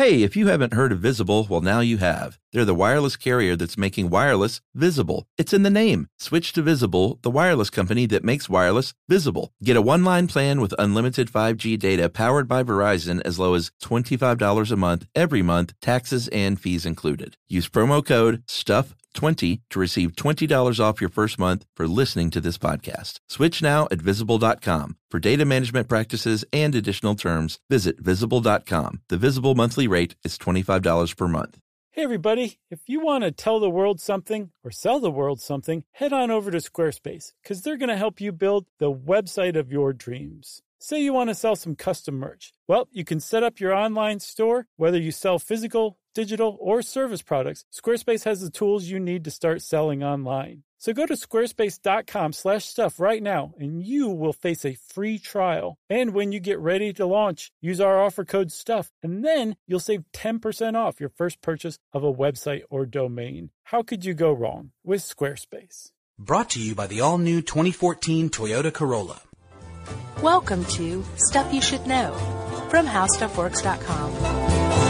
Hey, if you haven't heard of Visible, well, now you have. They're the wireless carrier that's making wireless visible. It's in the name. Switch to Visible, the wireless company that makes wireless visible. Get a one-line plan with unlimited 5G data powered by Verizon as low as $25 a month every month, taxes and fees included. Use promo code STUFF20 to receive $20 off your first month for listening to this podcast. Switch now at Visible.com. For data management practices and additional terms, visit Visible.com. The Visible monthly rate is $25 per month. Hey everybody, if you want to tell the world something or sell the world something, head on over to Squarespace because they're going to help you build the website of your dreams. Say you want to sell some custom merch. Well, you can set up your online store, whether you sell physical, digital, or service products. Squarespace has the tools you need to start selling online. So go to squarespace.com/stuff right now and you will face a free trial. And when you get ready to launch, use our offer code STUFF and then you'll save 10% off your first purchase of a website or domain. How could you go wrong with Squarespace? Brought to you by the all-new 2014 Toyota Corolla. Welcome to Stuff You Should Know from HowStuffWorks.com.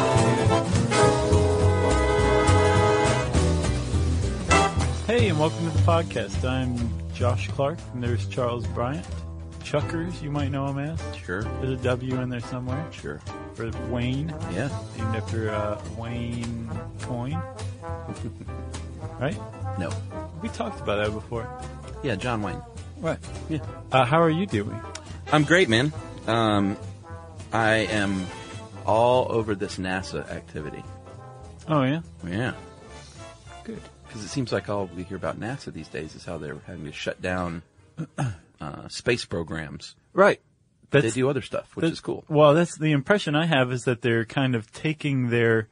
Hey, and welcome to the podcast. I'm Josh Clark, and there's Charles Bryant. Chuckers, you might know him as. Sure. There's a W in there somewhere. Sure. For Wayne. Yeah. Named after Wayne Coyne. Right? No. We talked about that before. Yeah, John Wayne. Right. Yeah. How are you doing? I'm great, man. I am all over this NASA activity. Oh, yeah? Yeah. Good. Because it seems like all we hear about NASA these days is how they're having to shut down space programs. Right. They do other stuff, which is cool. Well, that's the impression I have, is that they're kind of taking their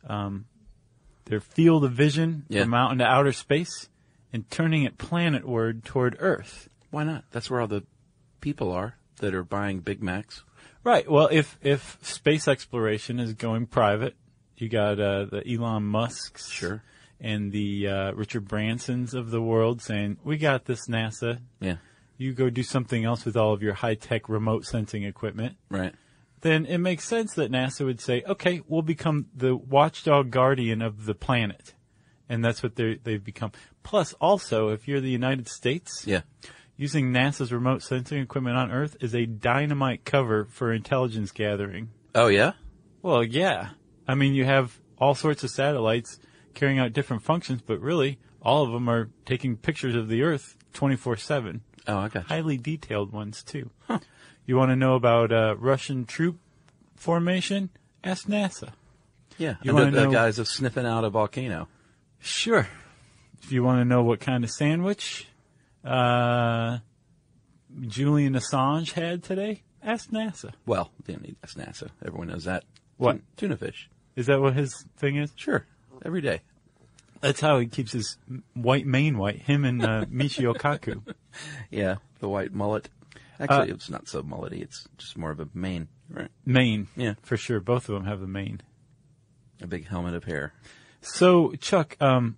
field of vision from out into outer space and turning it planetward toward Earth. Why not? That's where all the people are that are buying Big Macs. Right. Well, if space exploration is going private, you got the Elon Musks. Sure. And the Richard Bransons of the world saying, we got this, NASA. Yeah. You go do something else with all of your high-tech remote sensing equipment. Right. Then it makes sense that NASA would say, okay, we'll become the watchdog guardian of the planet. And that's what they've become. Plus, also, if you're the United States, using NASA's remote sensing equipment on Earth is a dynamite cover for intelligence gathering. Oh, yeah? Well, yeah. I mean, you have all sorts of satellites carrying out different functions, but really, all of them are taking pictures of the Earth 24/7. Oh, I got you. Highly detailed ones, too. Huh. You want to know about Russian troop formation? Ask NASA. Yeah, you want to know guys of sniffing out a volcano. Sure. If you want to know what kind of sandwich Julian Assange had today, ask NASA. Well, they don't need to ask NASA. Everyone knows that. What? Tuna fish. Is that what his thing is? Sure. Every day. That's how he keeps his white mane white. Him and Michio Kaku. Yeah, the white mullet. Actually, it's not so mullety. It's just more of a mane. Right. Mane. Yeah. For sure. Both of them have the mane. A big helmet of hair. So, Chuck, I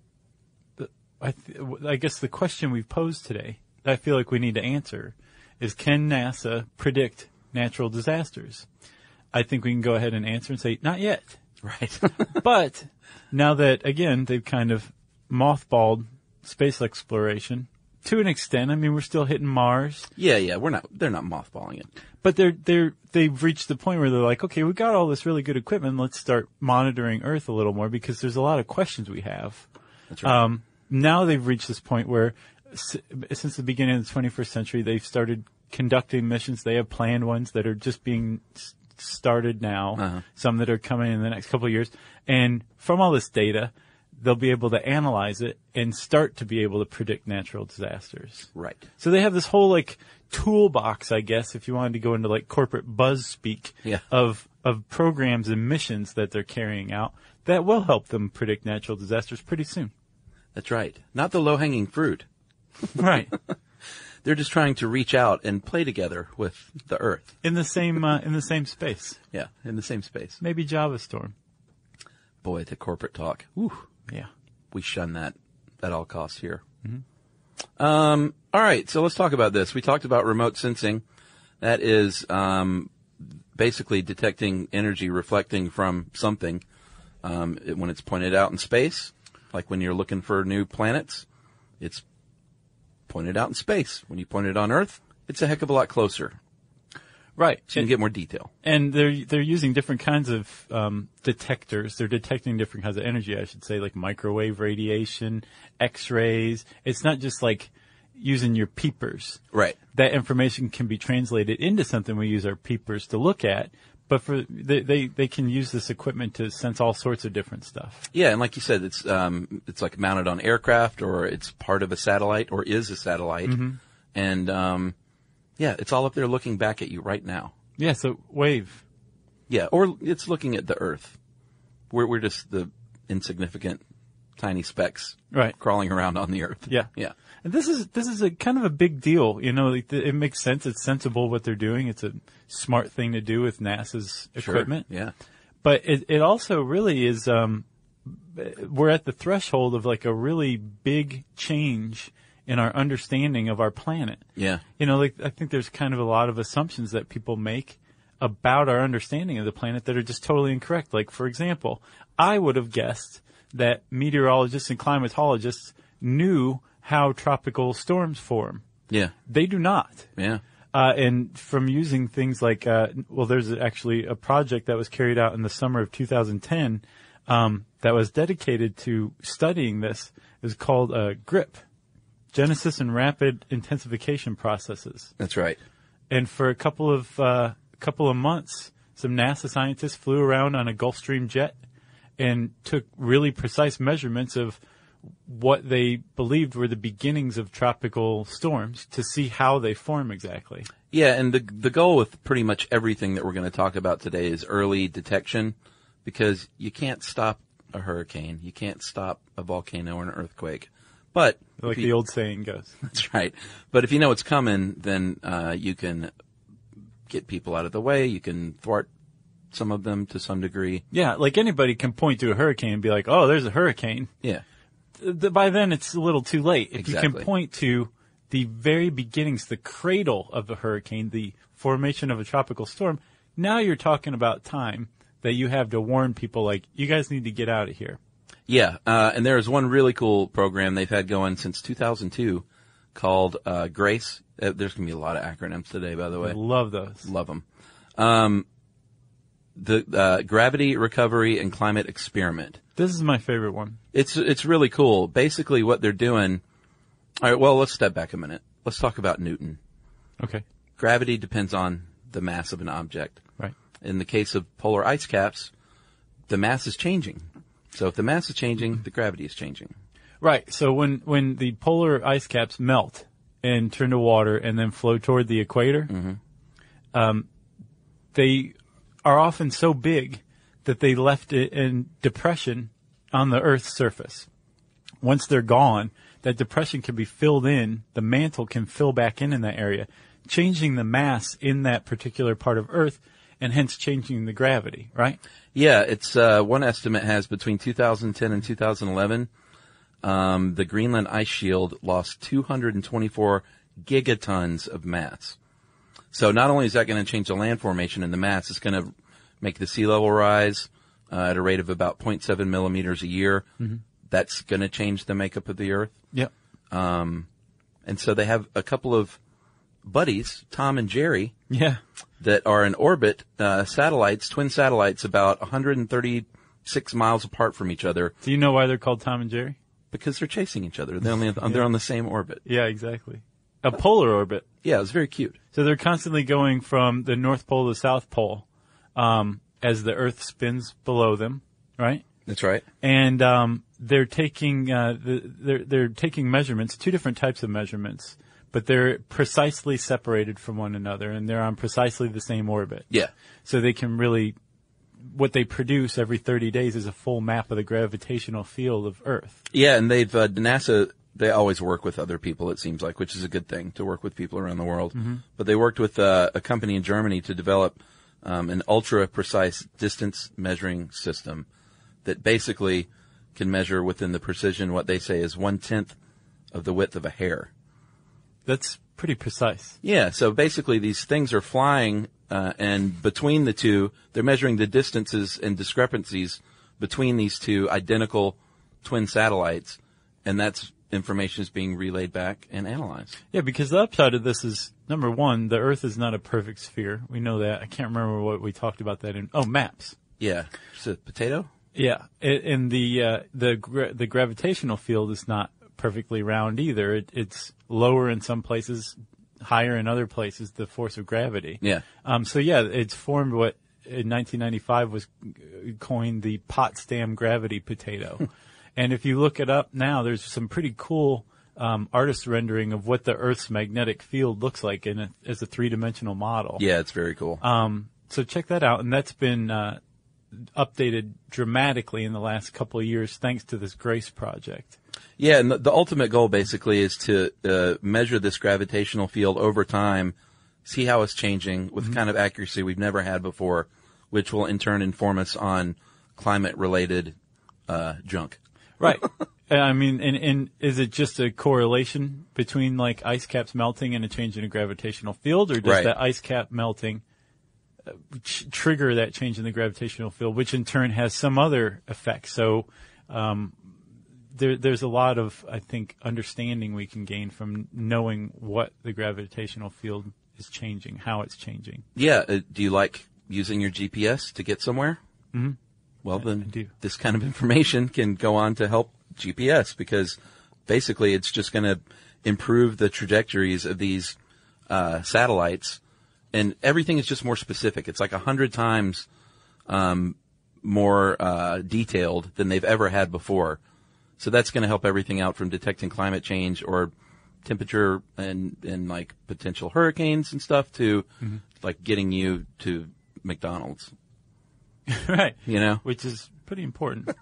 guess the question we've posed today, I feel like we need to answer, is can NASA predict natural disasters? I think we can go ahead and answer and say, not yet. Right. But now that, again, they've kind of mothballed space exploration to an extent. I mean, we're still hitting Mars. Yeah. They're not mothballing it. But they've reached the point where they're like, okay, we've got all this really good equipment. Let's start monitoring Earth a little more because there's a lot of questions we have. That's right. Now they've reached this point where since the beginning of the 21st century, they've started conducting missions. They have planned ones that are just being started now, some that are coming in the next couple of years. And from all this data, they'll be able to analyze it and start to be able to predict natural disasters. Right. So they have this whole toolbox, I guess, if you wanted to go into corporate buzz speak of programs and missions that they're carrying out that will help them predict natural disasters pretty soon. That's right. Not the low-hanging fruit. Right. They're just trying to reach out and play together with the Earth. In the same space. Yeah, in the same space. Maybe JavaStorm. Boy, the corporate talk. Whew. Yeah. We shun that at all costs here. Mm-hmm. All right, so let's talk about this. We talked about remote sensing. That is basically detecting energy reflecting from something when it's pointed out in space. Like when you're looking for new planets, it's pointed out in space. When you point it on Earth, it's a heck of a lot closer. Right. So you can get more detail. And they're using different kinds of detectors. They're detecting different kinds of energy, I should say, like microwave radiation, X-rays. It's not just like using your peepers. Right. That information can be translated into something we use our peepers to look at. But they can use this equipment to sense all sorts of different stuff. Yeah, and like you said, it's like mounted on aircraft, or it's part of a satellite, or is a satellite. Mm-hmm. And yeah, it's all up there looking back at you right now. Yeah, so wave. Yeah, or it's looking at the Earth. We're just the insignificant, tiny specks, right, crawling around on the Earth. Yeah, yeah. And this is a kind of a big deal. You know, it makes sense. It's sensible what they're doing. It's a smart thing to do with NASA's equipment. Sure, yeah. But it also really is. We're at the threshold of like a really big change in our understanding of our planet. Yeah. You know, like I think there's kind of a lot of assumptions that people make about our understanding of the planet that are just totally incorrect. Like, for example, I would have guessed that meteorologists and climatologists knew how tropical storms form. Yeah. They do not. Yeah. And from using things like, there's actually a project that was carried out in the summer of 2010 that was dedicated to studying this. It was called GRIP, Genesis and Rapid Intensification Processes. That's right. And for a couple of months, some NASA scientists flew around on a Gulfstream jet and took really precise measurements of what they believed were the beginnings of tropical storms to see how they form exactly. Yeah, and the goal with pretty much everything that we're going to talk about today is early detection, because you can't stop a hurricane, you can't stop a volcano or an earthquake. But like the old saying goes. That's right. But if you know it's coming, then you can get people out of the way, you can thwart some of them to some degree. Yeah, like anybody can point to a hurricane and be like, "Oh, there's a hurricane." Yeah. By then, it's a little too late. If Exactly. you can point to the very beginnings, the cradle of the hurricane, the formation of a tropical storm, now you're talking about time that you have to warn people like, you guys need to get out of here. Yeah, and there is one really cool program they've had going since 2002 called GRACE. There's going to be a lot of acronyms today, by the way. I love those. Love them. The Gravity Recovery and Climate Experiment. This is my favorite one. It's really cool. Basically what they're doing. All right, well, let's step back a minute. Let's talk about Newton. Okay. Gravity depends on the mass of an object. Right. In the case of polar ice caps, the mass is changing. So if the mass is changing, the gravity is changing. Right. So when the polar ice caps melt and turn to water and then flow toward the equator, they are often so big that they left it in depression on the Earth's surface. Once they're gone, that depression can be filled in, the mantle can fill back in that area, changing the mass in that particular part of Earth and hence changing the gravity, right? Yeah, it's one estimate has between 2010 and 2011, the Greenland ice shield lost 224 gigatons of mass. So not only is that going to change the land formation and the mass, it's going to make the sea level rise at a rate of about 0.7 millimeters a year. Mm-hmm. That's going to change the makeup of the Earth. Yep. And so they have a couple of buddies, Tom and Jerry, that are in orbit, satellites, twin satellites, about 136 miles apart from each other. Do you know why they're called Tom and Jerry? Because they're chasing each other. They're on the same orbit. Yeah, exactly. A polar orbit. Yeah, it was very cute. So they're constantly going from the North Pole to the South Pole as the Earth spins below them, right? That's right. And they're taking they're taking measurements, two different types of measurements, but they're precisely separated from one another, and they're on precisely the same orbit. Yeah. So they can really, what they produce every 30 days is a full map of the gravitational field of Earth. Yeah, and they've NASA. They always work with other people, it seems like, which is a good thing, to work with people around the world. Mm-hmm. But they worked with a company in Germany to develop an ultra-precise distance measuring system that basically can measure within the precision what they say is 1/10 of the width of a hair. That's pretty precise. Yeah, so basically these things are flying and between the two, they're measuring the distances and discrepancies between these two identical twin satellites, and that's information is being relayed back and analyzed. Yeah, because the upside of this is, number one, the Earth is not a perfect sphere. We know that. I can't remember what we talked about that in. Oh, maps. Yeah. Is it potato? Yeah, and the gravitational field is not perfectly round either. It's lower in some places, higher in other places, the force of gravity. Yeah. So yeah, it's formed what in 1995 was coined the Potsdam gravity potato. And if you look it up now, there's some pretty cool artist rendering of what the Earth's magnetic field looks like as a three-dimensional model. Yeah, it's very cool. So check that out, and that's been updated dramatically in the last couple of years thanks to this GRACE project. Yeah, and the ultimate goal basically is to measure this gravitational field over time, see how it's changing with kind of accuracy we've never had before, which will in turn inform us on climate-related junk. Right. I mean, and is it just a correlation between like ice caps melting and a change in a gravitational field, or does that ice cap melting trigger that change in the gravitational field, which in turn has some other effect? So there's a lot of, I think, understanding we can gain from knowing what the gravitational field is changing, how it's changing. Yeah. Do you like using your GPS to get somewhere? Mm-hmm. Well, then this kind of information can go on to help GPS, because basically it's just going to improve the trajectories of these satellites, and everything is just more specific. It's like 100 times more detailed than they've ever had before. So that's going to help everything out from detecting climate change or temperature and like potential hurricanes and stuff to like getting you to McDonald's. Right. You know? Which is pretty important.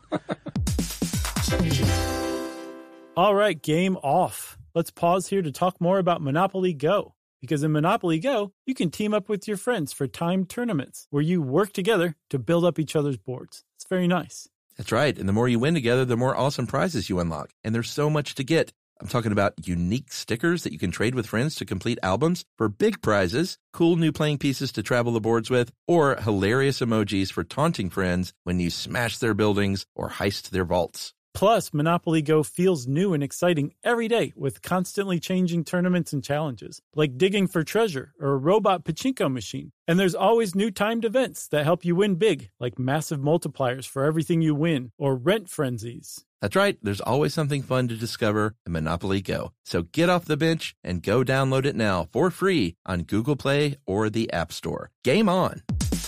All right, game off. Let's pause here to talk more about Monopoly Go. Because in Monopoly Go, you can team up with your friends for timed tournaments where you work together to build up each other's boards. It's very nice. That's right. And the more you win together, the more awesome prizes you unlock. And there's so much to get. I'm talking about unique stickers that you can trade with friends to complete albums for big prizes, cool new playing pieces to travel the boards with, or hilarious emojis for taunting friends when you smash their buildings or heist their vaults. Plus, Monopoly Go feels new and exciting every day with constantly changing tournaments and challenges, like digging for treasure or a robot pachinko machine. And there's always new timed events that help you win big, like massive multipliers for everything you win or rent frenzies. That's right. There's always something fun to discover in Monopoly Go. So get off the bench and go download it now for free on Google Play or the App Store. Game on!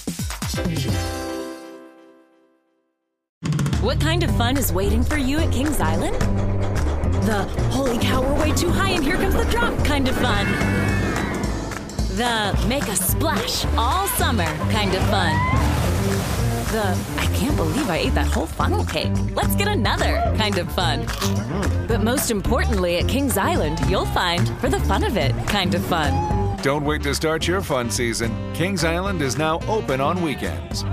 What kind of fun is waiting for you at Kings Island? The holy cow, we're way too high and here comes the drop kind of fun. The make a splash all summer kind of fun. The I can't believe I ate that whole funnel cake. Let's get another kind of fun. But most importantly, at Kings Island, you'll find for the fun of it kind of fun. Don't wait to start your fun season. Kings Island is now open on weekends.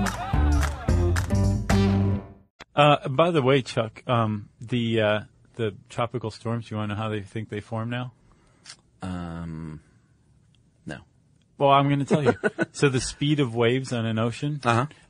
By the way, Chuck, the tropical storms, you want to know how they think they form now? No. Well, I'm going to tell you. So the speed of waves on an ocean,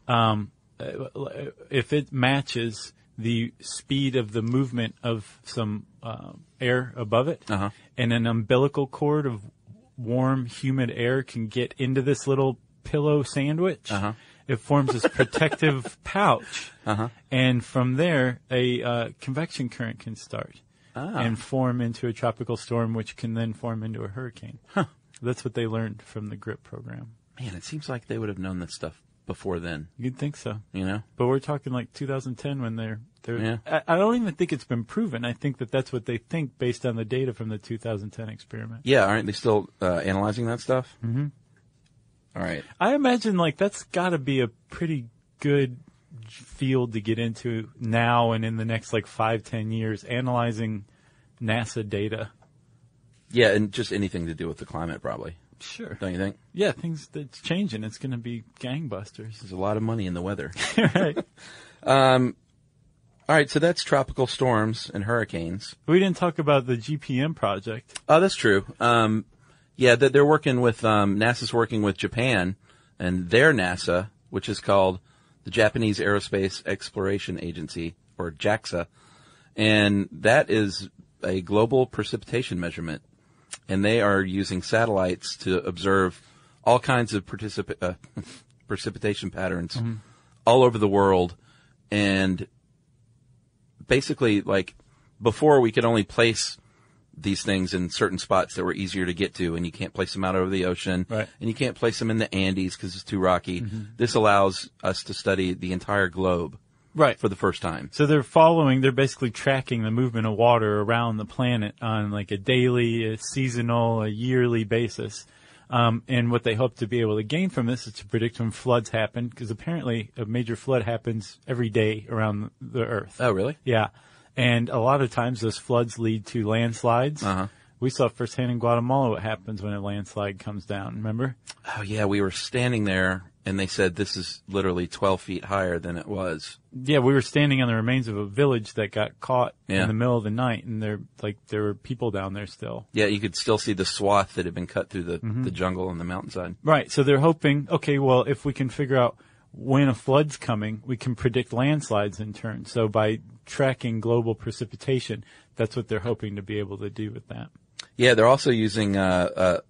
if it matches the speed of the movement of some air above it, and an umbilical cord of warm, humid air can get into this little pillow sandwich, it forms this protective pouch. And from there, a convection current can start and form into a tropical storm, which can then form into a hurricane. That's what they learned from the GRIP program. Man, it seems like they would have known this stuff before then. You'd think so. You know? But we're talking like 2010 when they're I don't even think it's been proven. I think that's what they think based on the data from the 2010 experiment. Yeah, aren't they still analyzing that stuff? Mm-hmm. All right. I imagine like that's got to be a pretty good field to get into now and in the next like 5-10 years, analyzing NASA data. Yeah, and just anything to do with the climate, probably. Sure. Don't you think? Yeah, things that's changing. It's going to be gangbusters. There's a lot of money in the weather. Right. All right, so that's tropical storms and hurricanes. We didn't talk about the GPM project. Oh, that's true. Yeah, they're working with NASA's working with Japan and their NASA, which is called the Japanese Aerospace Exploration Agency, or JAXA, and that is a global precipitation measurement, and they are using satellites to observe all kinds of precipitation patterns all over the world, and basically, like, before we could only place these things in certain spots that were easier to get to, and you can't place them out over the ocean, Right. and you can't place them in the Andes because it's too rocky. This allows us to study the entire globe Right. for the first time. So they're basically tracking the movement of water around the planet on like a daily, a seasonal, a yearly basis. And what they hope to be able to gain from this is to predict when floods happen, because apparently a major flood happens every day around the Earth. Oh, really? Yeah. And a lot of times those floods lead to landslides. We saw firsthand in Guatemala what happens when a landslide comes down, remember? Oh, yeah, we were standing there, and they said this is literally 12 feet higher than it was. Yeah, we were standing on the remains of a village that got caught Yeah. in the middle of the night, and there were people down there still. Yeah, you could still see the swath that had been cut through the jungle and the mountainside. Right, so they're hoping, okay, well, if we can figure out when a flood's coming, we can predict landslides in turn. So by tracking global precipitation, that's what they're hoping to be able to do with that. Yeah, they're also using LIDAR,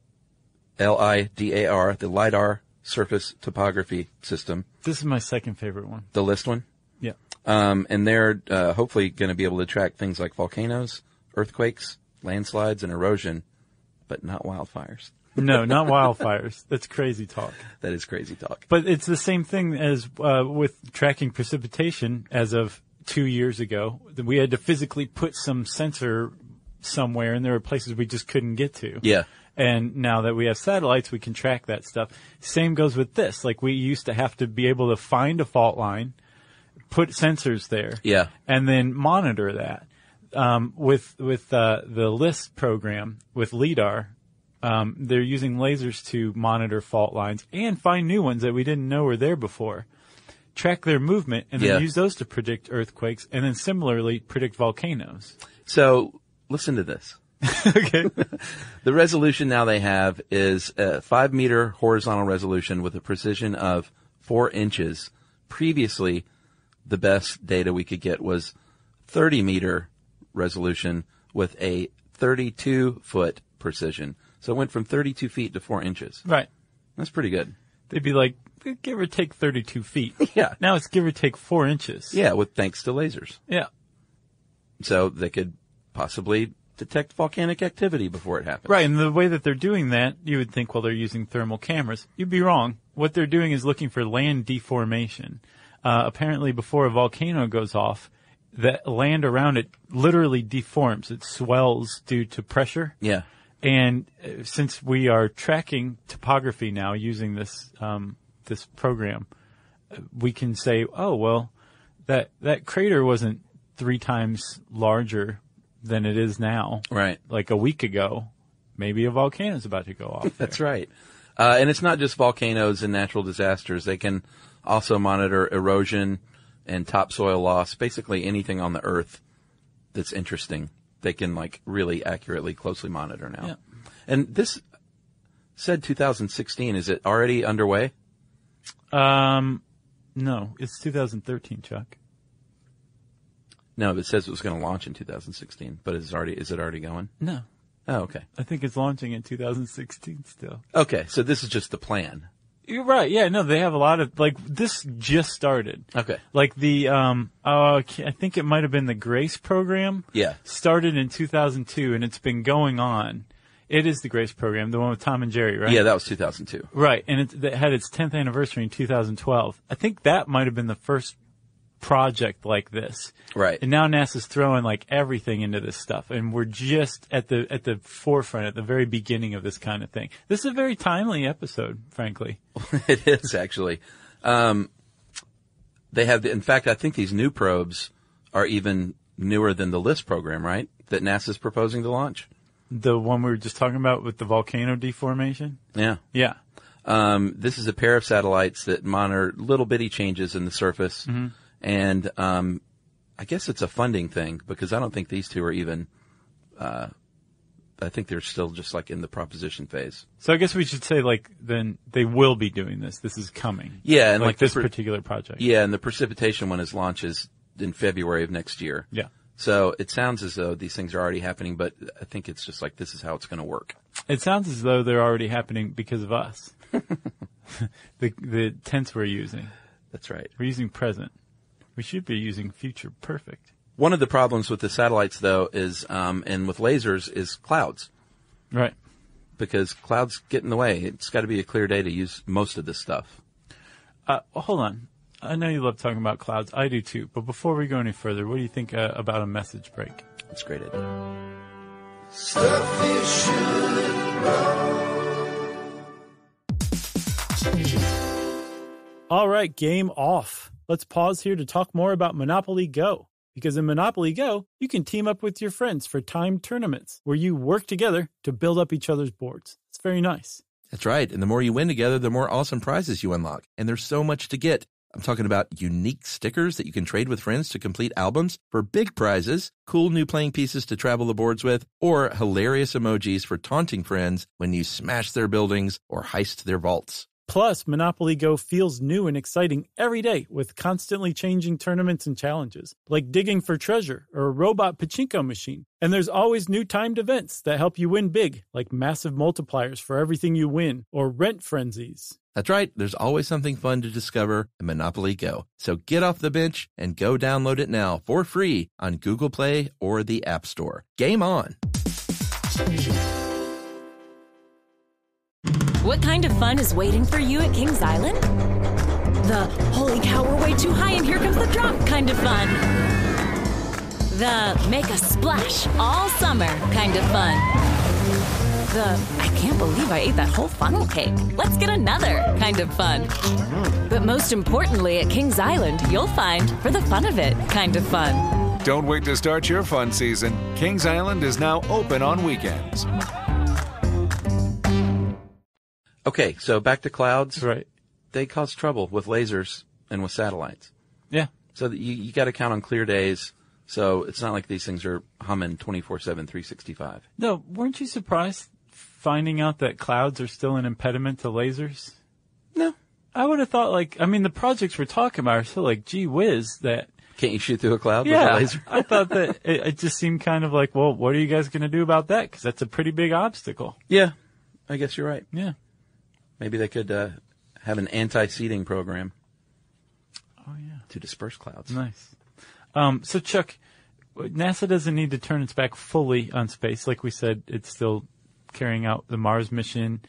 the LIDAR surface topography system, This is my second favorite one. the LIST one. Yeah. And they're hopefully going to be able to track things like volcanoes, earthquakes, landslides, and erosion, but not wildfires. No, not wildfires. That's crazy talk. That is crazy talk. But it's the same thing as with tracking precipitation as of 2 years ago. We had to physically put some sensor somewhere, and there were places we just couldn't get to. Yeah. And now that we have satellites, we can track that stuff. Same goes with this. Like, we used to have to be able to find a fault line, put sensors there, Yeah. and then monitor that. With the LIST program, with LIDAR, they're using lasers to monitor fault lines and find new ones that we didn't know were there before, track their movement, and then Yeah. use those to predict earthquakes, and then similarly predict volcanoes. So listen to this. Okay. The resolution now they have is a 5-meter horizontal resolution with a precision of 4 inches. Previously, the best data we could get was 30-meter resolution with a 32-foot precision. So it went from 32 feet to 4 inches. Right. That's pretty good. They'd be like, give or take 32 feet. Yeah. Now it's give or take 4 inches. Yeah, with thanks to lasers. Yeah. So they could possibly detect volcanic activity before it happens. Right, and the way that they're doing that, you would think, well, they're using thermal cameras. You'd be wrong. What they're doing is looking for land deformation. Apparently, before a volcano goes off, the land around it literally deforms. It swells due to pressure. Yeah. And since we are tracking topography now using this this program, we can say, oh, well, that crater wasn't 3 times larger than it is now. Right. Like a week ago, maybe a volcano is about to go off. That's right. And it's not just volcanoes and natural disasters. They can also monitor erosion and topsoil loss, basically anything on the earth that's interesting. They can like really accurately, closely monitor now. Yeah. And this said 2016. Is it already underway? No, it's 2013, Chuck. No, it says it was going to launch in 2016, but is it already going? No, Oh, okay. I think it's launching in 2016 still. Okay, so this is just the plan. You're right. Yeah, no, they have a lot of, like, this just started. Okay. Like the, I think it might have been the GRACE program. Yeah. Started in 2002, and it's been going on. It is the GRACE program, the one with Tom and Jerry, right? Yeah, that was 2002. Right, and it had its 10th anniversary in 2012. I think that might have been the first project like this. Right. And now NASA's throwing like everything into this stuff, and we're just at the forefront, at the very beginning of this kind of thing. This is a very timely episode, frankly. It is actually. They have, in fact, I think these new probes are even newer than the LIST program, right? That NASA's proposing to launch. The one we were just talking about with the volcano deformation? Yeah. Yeah. This is a pair of satellites that monitor little bitty changes in the surface. Mm-hmm. And I guess it's a funding thing because I don't think these two are even I think they're still just like in the proposition phase. So I guess we should say, like, then they will be doing this. This is coming. Yeah, and like this particular project. Yeah, and the precipitation one is launches in February of next year. Yeah. So it sounds as though these things are already happening, but I think it's just like this is how it's going to work. It sounds as though they're already happening because of us. the tense we're using. That's right. We're using present. We should be using future perfect. One of the problems with the satellites, though, is and with lasers is clouds. Right. Because clouds get in the way. It's got to be a clear day to use most of this stuff. Hold on. I know you love talking about clouds. I do too. But before we go any further, what do you think about a message break? That's great, idea. Stuff you should know. All right, game off. Let's pause here to talk more about Monopoly Go. Because in Monopoly Go, you can team up with your friends for timed tournaments where you work together to build up each other's boards. It's very nice. That's right. And the more you win together, the more awesome prizes you unlock. And there's so much to get. I'm talking about unique stickers that you can trade with friends to complete albums for big prizes, cool new playing pieces to travel the boards with, or hilarious emojis for taunting friends when you smash their buildings or heist their vaults. Plus, Monopoly Go feels new and exciting every day with constantly changing tournaments and challenges, like digging for treasure or a robot pachinko machine. And there's always new timed events that help you win big, like massive multipliers for everything you win or rent frenzies. That's right. There's always something fun to discover in Monopoly Go. So get off the bench and go download it now for free on Google Play or the App Store. Game on! What kind of fun is waiting for you at Kings Island? The holy cow, we're way too high and here comes the drop kind of fun. The make a splash all summer kind of fun. The I can't believe I ate that whole funnel cake. Let's get another kind of fun. But most importantly at Kings Island, you'll find for the fun of it kind of fun. Don't wait to start your fun season. Kings Island is now open on weekends. Okay, so back to clouds. Right. They cause trouble with lasers and with satellites. Yeah. So you got to count on clear days. So it's not like these things are humming 24/7, 365. No, weren't you surprised finding out that clouds are still an impediment to lasers? No. I would have thought, the projects we're talking about are still like, gee whiz, that... Can't you shoot through a cloud with a laser? I thought that it just seemed kind of like, well, what are you guys going to do about that? Because that's a pretty big obstacle. Yeah, I guess you're right. Yeah. Maybe they could have an anti-seeding program. Oh, yeah. To disperse clouds. Nice. So, Chuck, NASA doesn't need to turn its back fully on space. Like we said, it's still carrying out the Mars mission.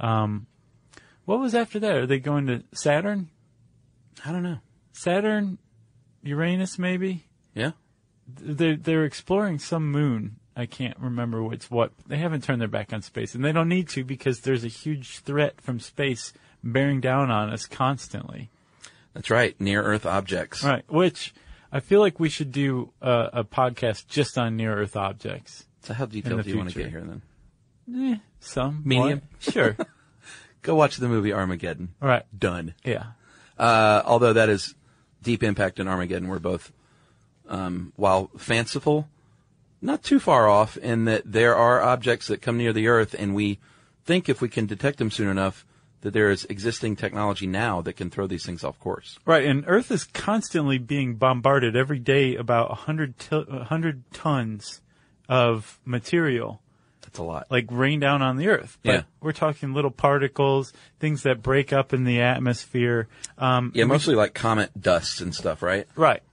What was after that? Are they going to Saturn? I don't know. Saturn, Uranus, maybe? Yeah. They're exploring some moon. I can't remember what's what. They haven't turned their back on space, and they don't need to because there's a huge threat from space bearing down on us constantly. That's right. Near-Earth objects. Right, which I feel like we should do a podcast just on near-Earth objects. So how detailed do you want to get here, then? Some. Medium? What? Sure. Go watch the movie Armageddon. All right. Done. Yeah. Although that is Deep Impact and Armageddon were both, while fanciful, not too far off in that there are objects that come near the Earth, and we think if we can detect them soon enough that there is existing technology now that can throw these things off course. Right, and Earth is constantly being bombarded every day about 100 tons of material. That's a lot. Like rain down on the Earth. But yeah. We're talking little particles, things that break up in the atmosphere. Mostly like comet dust and stuff, right? Right.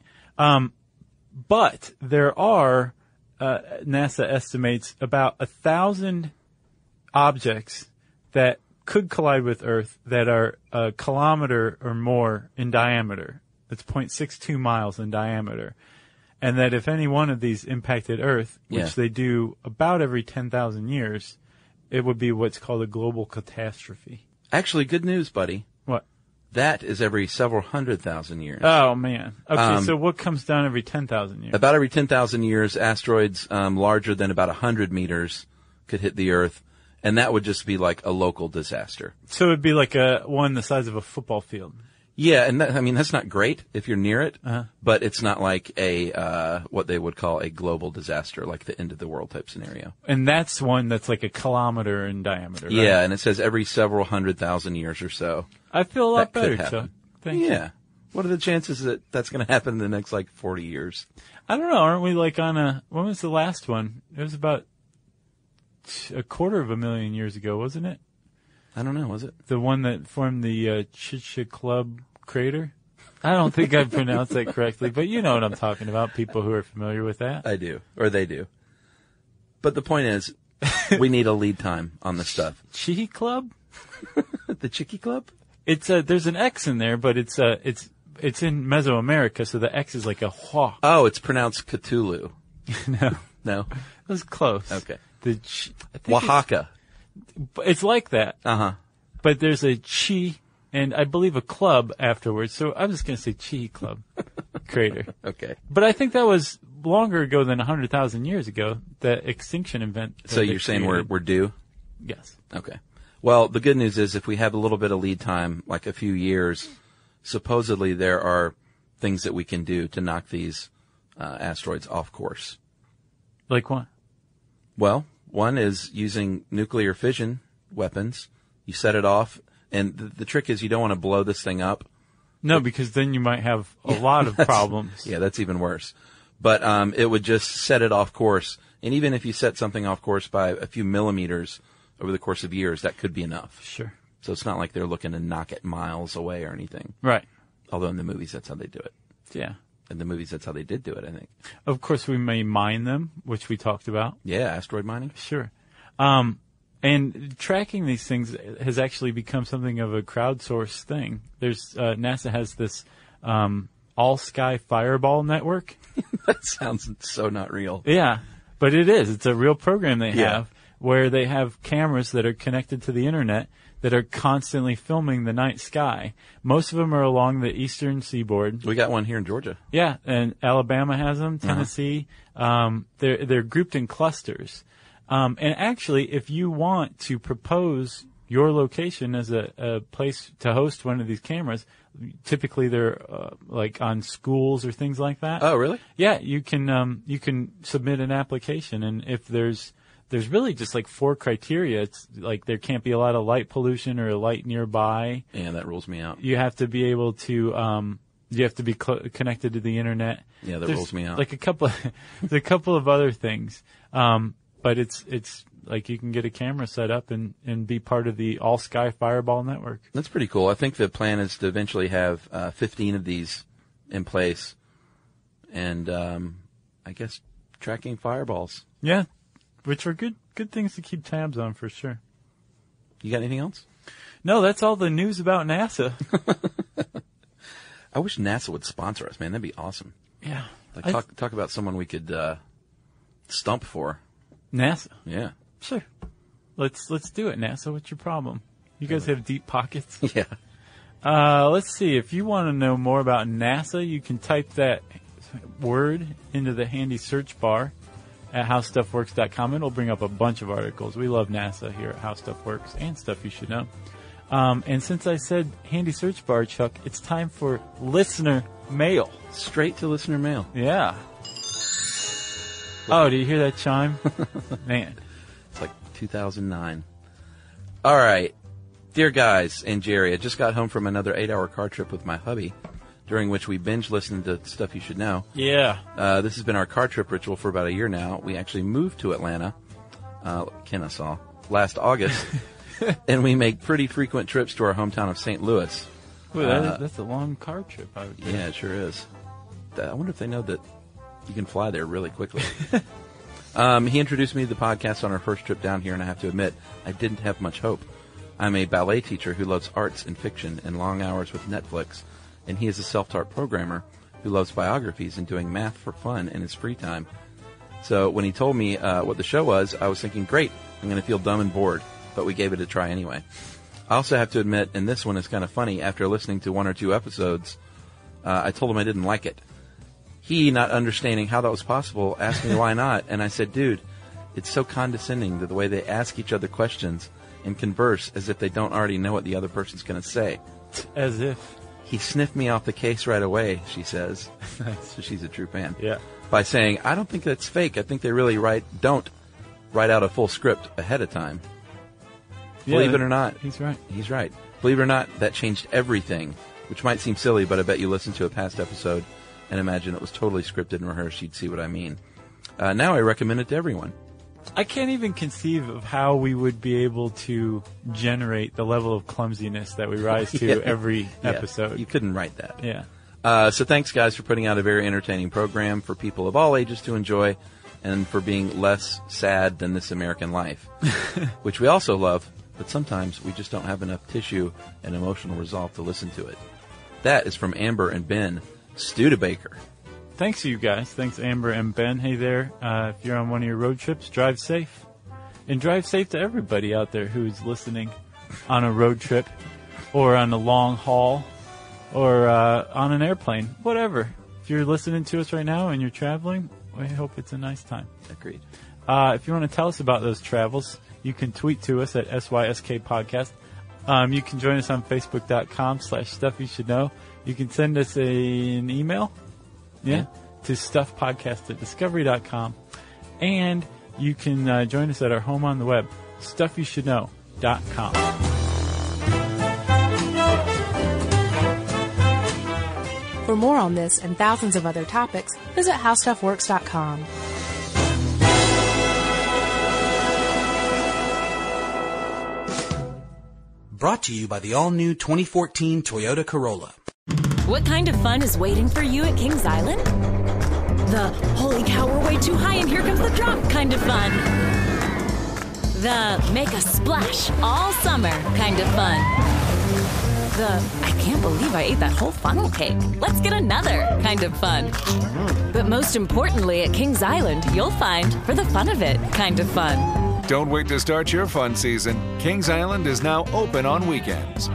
But there are... NASA estimates about 1,000 objects that could collide with Earth that are a kilometer or more in diameter. That's 0.62 miles in diameter. And that if any one of these impacted Earth, which they do about every 10,000 years, it would be what's called a global catastrophe. Actually, good news, buddy. What? That is every several 100,000 years. Oh, man. Okay, so what comes down every 10,000 years? About every 10,000 years, asteroids larger than about 100 meters could hit the Earth, and that would just be like a local disaster. So it would be like one the size of a football field. Yeah, and that's not great if you're near it, but it's not like a what they would call a global disaster, like the end of the world type scenario. And that's one that's like a kilometer in diameter, right? Yeah, and it says every several 100,000 years or so. I feel a lot that could better, happen. Chuck. Thank you. Yeah. What are the chances that that's going to happen in the next, 40 years? I don't know. Aren't we when was the last one? It was about 250,000 years ago, wasn't it? I don't know, was it? The one that formed the Chicxulub crater? I don't think I pronounced that correctly, but you know what I'm talking about, people who are familiar with that. I do, or they do. But the point is, we need a lead time on this stuff. Chihi Club? The Chicky Club? It's there's an X in there, but it's in Mesoamerica, so the X is like a hua. Oh, it's pronounced Cthulhu. No? It was close. Okay. I think Oaxaca. It's like that. Uh-huh. But there's a chi, and I believe a club afterwards, so I'm just going to say Chihi Club crater. Okay. But I think that was longer ago than 100,000 years ago, the extinction event. So you're saying we're due? Yes. Okay. Well, the good news is if we have a little bit of lead time, like a few years, supposedly there are things that we can do to knock these asteroids off course. Like what? Well, one is using nuclear fission weapons. You set it off, and the trick is you don't want to blow this thing up. No, because then you might have a lot of problems. Yeah, that's even worse. But it would just set it off course. And even if you set something off course by a few millimeters over the course of years, that could be enough. Sure. So it's not like they're looking to knock it miles away or anything. Right. Although in the movies, that's how they do it. Yeah. In the movies, that's how they did do it, I think. Of course, we may mine them, which we talked about. Yeah, asteroid mining. Sure. And tracking these things has actually become something of a crowdsourced thing. There's NASA has this all-sky fireball network. That sounds so not real. Yeah, but it is. It's a real program they Yeah. have where they have cameras that are connected to the internet that are constantly filming the night sky. Most of them are along the eastern seaboard. We got one here in Georgia. Yeah, and Alabama has them, Tennessee. They're grouped in clusters. And actually, if you want to propose your location as a place to host one of these cameras, typically they're like on schools or things like that. Oh, really? Yeah, you can submit an application, and if there's really just like 4 criteria. It's like there can't be a lot of light pollution or light nearby. Yeah, that rules me out. You have to be able to you have to be connected to the internet. Yeah, that There's rules me out. Like there's a couple of other things. But it's like you can get a camera set up and be part of the all sky fireball network. That's pretty cool. I think the plan is to eventually have 15 of these in place, and I guess tracking fireballs. Yeah, which are good things to keep tabs on for sure. You got anything else? No, that's all the news about NASA. I wish NASA would sponsor us, man. That'd be awesome. Yeah, Like talk about someone we could stump for. NASA. Yeah. Sure. Let's do it, NASA. What's your problem? You guys have deep pockets. Yeah. Let's see. If you want to know more about NASA, you can type that word into the handy search bar at howstuffworks.com. It'll bring up a bunch of articles. We love NASA here at How Stuff Works and Stuff You Should Know. And since I said handy search bar, Chuck, it's time for listener mail. Straight to listener mail. Yeah. Oh, do you hear that chime? Man. It's like 2009. All right. Dear guys and Jerry, I just got home from another 8-hour car trip with my hubby, during which we binge listened to Stuff You Should Know. Yeah. This has been our car trip ritual for about a year now. We actually moved to Atlanta, Kennesaw, last August, and we make pretty frequent trips to our hometown of St. Louis. Ooh, that's a long car trip, I would guess. Yeah, it sure is. I wonder if they know that you can fly there really quickly. He introduced me to the podcast on our first trip down here, and I have to admit, I didn't have much hope. I'm a ballet teacher who loves arts and fiction and long hours with Netflix, and he is a self-taught programmer who loves biographies and doing math for fun in his free time. So when he told me what the show was, I was thinking, great, I'm going to feel dumb and bored, but we gave it a try anyway. I also have to admit, and this one is kind of funny, after listening to 1 or 2 episodes, I told him I didn't like it. He, not understanding how that was possible, asked me why not, and I said, dude, it's so condescending the way they ask each other questions and converse as if they don't already know what the other person's going to say. As if. He sniffed me off the case right away, she says. Nice. So she's a true fan. Yeah. By saying, I don't think that's fake. I think they really don't write out a full script ahead of time. Believe it or not. He's right. He's right. Believe it or not, that changed everything, which might seem silly, but I bet you listen to a past episode and imagine it was totally scripted and rehearsed. You'd see what I mean. Now I recommend it to everyone. I can't even conceive of how we would be able to generate the level of clumsiness that we rise to every episode. You couldn't write that. Yeah. So thanks, guys, for putting out a very entertaining program for people of all ages to enjoy and for being less sad than This American Life, which we also love, but sometimes we just don't have enough tissue and emotional resolve to listen to it. That is from Amber and Ben Studebaker. Thanks, you guys. Thanks, Amber and Ben. Hey there. If you're on one of your road trips, drive safe. And drive safe to everybody out there who's listening on a road trip or on a long haul or on an airplane, whatever. If you're listening to us right now and you're traveling, we hope it's a nice time. Agreed. If you want to tell us about those travels, you can tweet to us at SYSK Podcast. You can join us on Facebook.com/StuffYouShouldKnow. You can send us an email to StuffPodcast@Discovery.com. And you can join us at our home on the web, StuffYouShouldKnow.com. For more on this and thousands of other topics, visit HowStuffWorks.com. Brought to you by the all-new 2014 Toyota Corolla. What kind of fun is waiting for you at Kings Island? The holy cow, we're way too high and here comes the drop kind of fun. The make a splash all summer kind of fun. The I can't believe I ate that whole funnel cake. Let's get another kind of fun. But most importantly, at Kings Island, you'll find for the fun of it kind of fun. Don't wait to start your fun season. Kings Island is now open on weekends.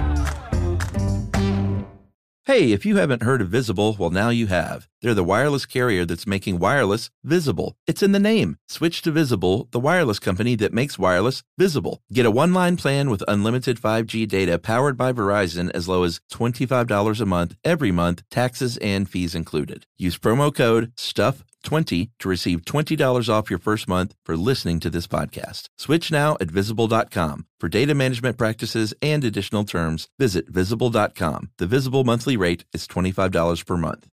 Hey, if you haven't heard of Visible, well, now you have. They're the wireless carrier that's making wireless visible. It's in the name. Switch to Visible, the wireless company that makes wireless visible. Get a one-line plan with unlimited 5G data powered by Verizon as low as $25 a month, every month, taxes and fees included. Use promo code STUFF20 to receive $20 off your first month for listening to this podcast. Switch now at Visible.com. For data management practices and additional terms, visit Visible.com. The Visible monthly rate is $25 per month.